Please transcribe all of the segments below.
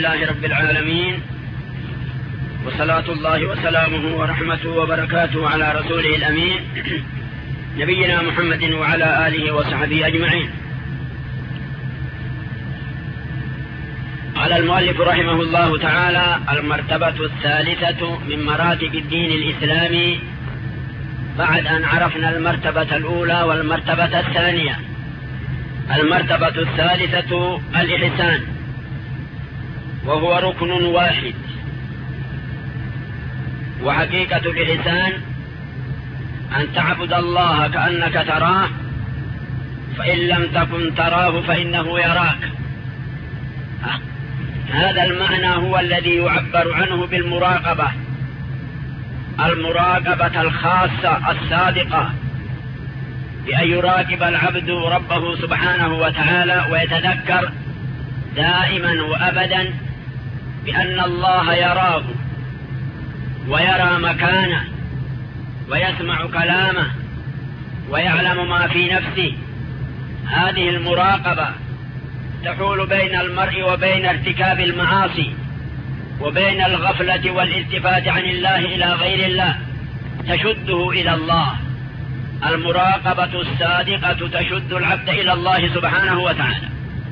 لله رب العالمين، وصلاة الله وسلامه ورحمته وبركاته على رسوله الأمين نبينا محمد وعلى آله وصحبه أجمعين. قال المؤلف رحمه الله تعالى: المرتبة الثالثة من مراتب الدين الإسلامي، بعد أن عرفنا المرتبة الأولى والمرتبة الثانية. المرتبة الثالثة الإحسان، وهو ركن واحد. وحقيقة الإحسان أن تعبد الله كأنك تراه، فإن لم تكن تراه فإنه يراك. هذا المعنى هو الذي يعبر عنه بالمراقبة، المراقبة الخاصة الصادقة، بأن يراقب العبد ربه سبحانه وتعالى ويتذكر دائما وأبدا بأن الله يراه ويرى مكانه ويسمع كلامه ويعلم ما في نفسه. هذه المراقبة تحول بين المرء وبين ارتكاب المعاصي، وبين الغفلة والالتفات عن الله إلى غير الله، تشده إلى الله. المراقبة الصادقة تشد العبد إلى الله سبحانه وتعالى،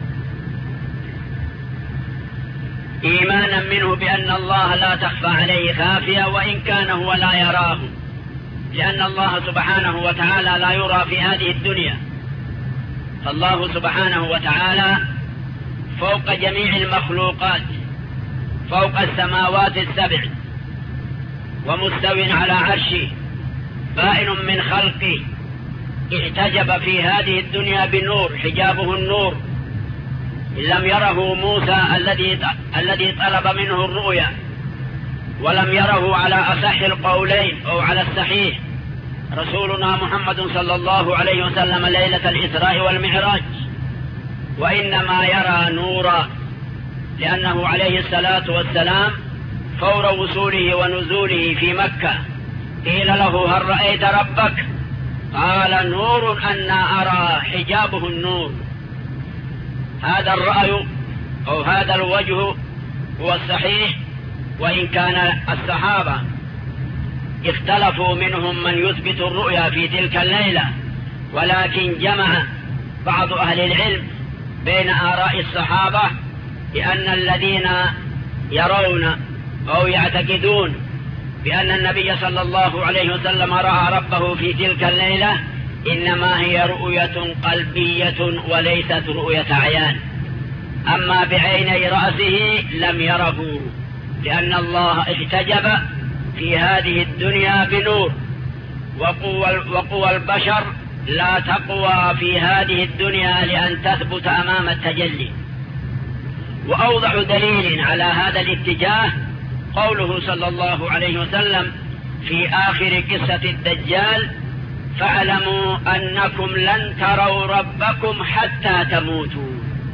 إيمانا منه بأن الله لا تخفى عليه خافية، وإن كان هو لا يراه، لأن الله سبحانه وتعالى لا يرى في هذه الدنيا. فالله سبحانه وتعالى فوق جميع المخلوقات، فوق السماوات السبع، ومستو على عرشه، بائن من خلقه، احتجب في هذه الدنيا بنور، حجابه النور. إن لم يره موسى الذي طلب منه الرؤيا، ولم يره على أصح القولين أو على الصحيح رسولنا محمد صلى الله عليه وسلم ليلة الإسراء والمعراج، وإنما يرى نورا، لأنه عليه الصلاة والسلام فور وصوله ونزوله في مكة قيل له: هل رأيت ربك؟ قال: نور أنا أرى، حجابه النور. هذا الرأي أو هذا الوجه هو الصحيح، وإن كان الصحابة اختلفوا منهم من يثبت الرؤيا في تلك الليلة، ولكن جمع بعض أهل العلم بين آراء الصحابة بأن الذين يرون أو يعتقدون بأن النبي صلى الله عليه وسلم رأى ربه في تلك الليلة إنما هي رؤية قلبية وليست رؤية عيان، أما بعيني رأسه لم يره، لأن الله احتجب في هذه الدنيا بنور، وقوى البشر لا تقوى في هذه الدنيا لأن تثبت أمام التجلي. وأوضح دليل على هذا الاتجاه قوله صلى الله عليه وسلم في آخر قصة الدجال: فاعلموا أنكم لن تروا ربكم حتى تموتوا.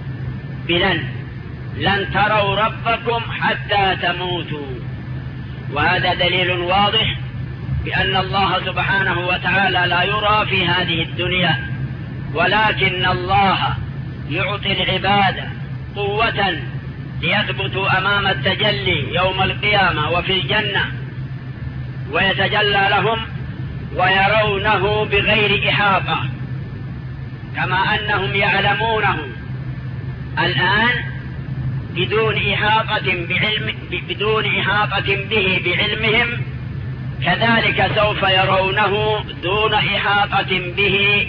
لن تروا ربكم حتى تموتوا. وهذا دليل واضح بأن الله سبحانه وتعالى لا يرى في هذه الدنيا، ولكن الله يعطي العباد قوة ليثبتوا أمام التجلي يوم القيامة وفي الجنة، ويتجلى لهم ويرونه بغير إحاطة، كما أنهم يعلمونه الآن بدون إحاطة به بعلمهم، كذلك سوف يرونه دون إحاطة به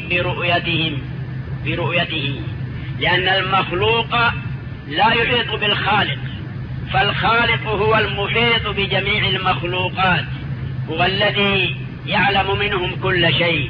برؤيته، لأن المخلوق لا يحيط بالخالق، فالخالق هو المحيط بجميع المخلوقات، هو الذي يعلم منهم كل شيء.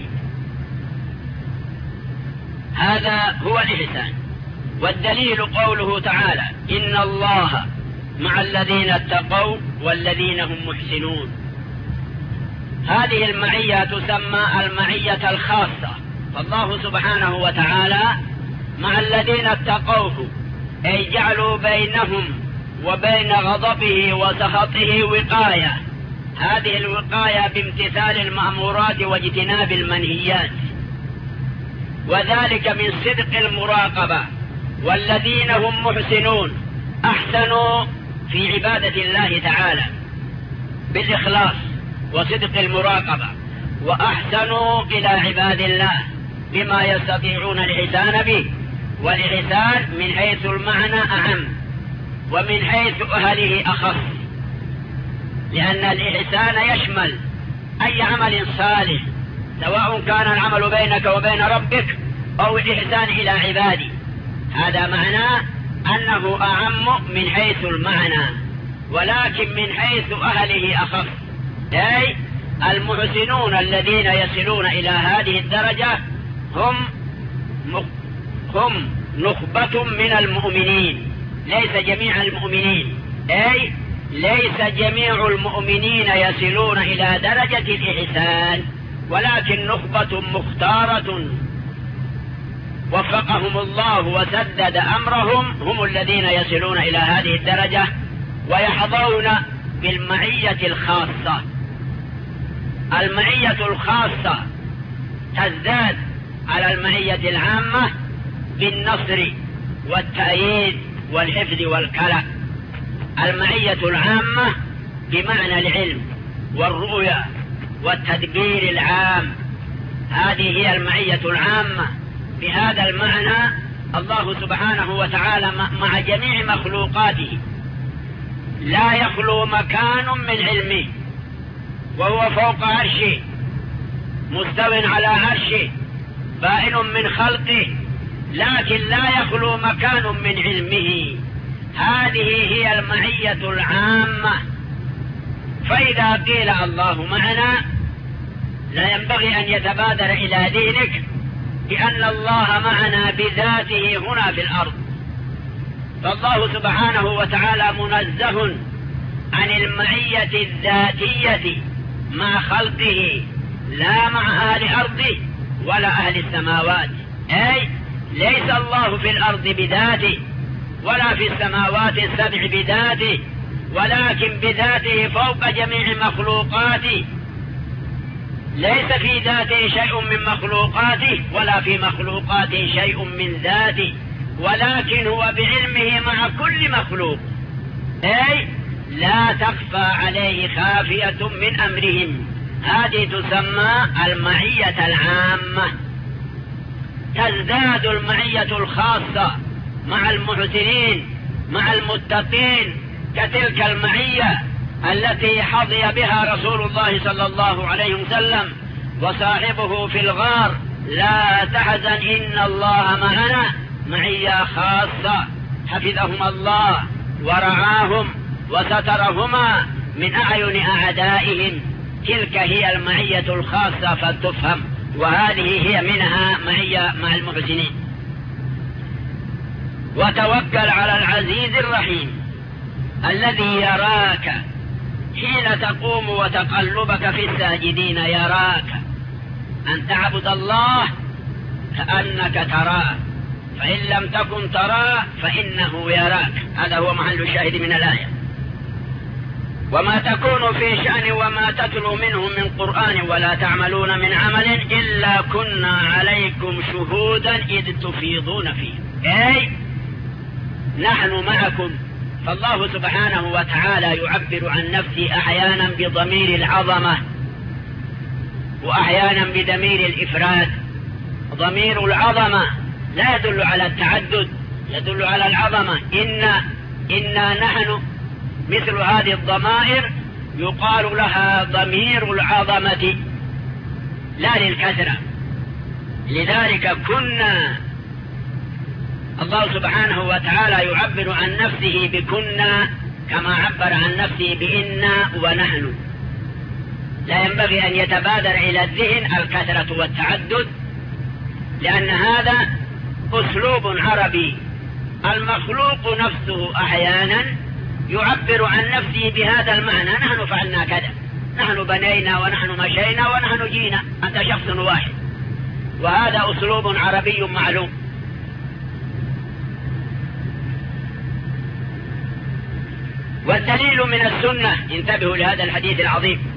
هذا هو الإحسان. والدليل قوله تعالى: إن الله مع الذين اتقوا والذين هم محسنون. هذه المعية تسمى المعية الخاصة، فالله سبحانه وتعالى مع الذين اتقوه، أي جعلوا بينهم وبين غضبه وسخطه وقاية. هذه الوقاية بامتثال المأمورات واجتناب المنهيات، وذلك من صدق المراقبة. والذين هم محسنون أحسنوا في عبادة الله تعالى بالإخلاص وصدق المراقبة، وأحسنوا إلى عباد الله بما يستطيعون الإحسان به. والإحسان من حيث المعنى أعم، ومن حيث أهله أخص، لأن الإحسان يشمل أي عمل صالح، سواء كان العمل بينك وبين ربك أو الإحسان إلى عبادي. هذا معناه أنه أعم من حيث المعنى، ولكن من حيث أهله أخص. أي المحسنون الذين يصلون إلى هذه الدرجة هم نخبة من المؤمنين، ليس جميع المؤمنين. أي ليس جميع المؤمنين يصلون إلى درجة الإحسان، ولكن نخبة مختارة وفقهم الله وسدد أمرهم، هم الذين يصلون إلى هذه الدرجة ويحظون بالمعية الخاصة. المعية الخاصة تزداد على المعية العامة بالنصر والتأييد والحفظ والكلى. المعية العامة بمعنى العلم والرؤية والتدبير العام، هذه هي المعية العامة. بهذا المعنى الله سبحانه وتعالى مع جميع مخلوقاته لا يخلو مكان من علمه، وهو فوق عرشه مستو على عرشه بائن من خلقه، لكن لا يخلو مكان من علمه. هذه هي المعية العامة. فإذا قيل الله معنا لا ينبغي أن يتبادر إلى ذهنك بأن الله معنا بذاته هنا في الأرض، فالله سبحانه وتعالى منزه عن المعية الذاتية مع خلقه، لا مع أهل أرضه ولا أهل السماوات. أي ليس الله في الأرض بذاته ولا في السماوات السبع بذاته، ولكن بذاته فوق جميع مخلوقاته. ليس في ذاته شيء من مخلوقاته ولا في مخلوقاته شيء من ذاته، ولكن هو بعلمه مع كل مخلوق. أي لا تخفى عليه خافية من أمرهم. هذه تسمى المعية العامة. تزداد المعية الخاصة مع المحسنين مع المتقين كتلك المعية التي حظي بها رسول الله صلى الله عليه وسلم وصاحبه في الغار: لا تحزن إن الله معنا. معية خاصة حفظهم الله ورعاهم وسترهما من أعين أعدائهم. تلك هي المعية الخاصة فلتفهم، وهذه هي منها معية مع المحسنين. وتوكل على العزيز الرحيم الذي يراك حين تقوم وتقلبك في الساجدين. يراك أن تعبد الله كأنك تراه، فإن لم تكن تراه فإنه يراك. هذا هو محل الشاهد من الآية. وما تكون في شأن وما تتلو منه من قرآن ولا تعملون من عمل إلا كنا عليكم شهودا إذ تفيضون فيه. أي نحن معكم. فالله سبحانه وتعالى يعبر عن نفسه أحيانا بضمير العظمة وأحيانا بضمير الإفراد. ضمير العظمة لا يدل على التعدد، يدل على العظمة. إنا نحن مثل هذه الضمائر يقال لها ضمير العظمة لا للكثرة. لذلك كنا، الله سبحانه وتعالى يعبر عن نفسه بكنا كما عبر عن نفسه بإنا ونحن. لا ينبغي أن يتبادر إلى الذهن الكثرة والتعدد، لأن هذا أسلوب عربي. المخلوق نفسه أحيانا يعبر عن نفسه بهذا المعنى: نحن فعلنا كذا، نحن بنينا ونحن مشينا ونحن جينا، أنت شخص واحد. وهذا أسلوب عربي معلوم. والدليل من السنة، انتبهوا لهذا الحديث العظيم.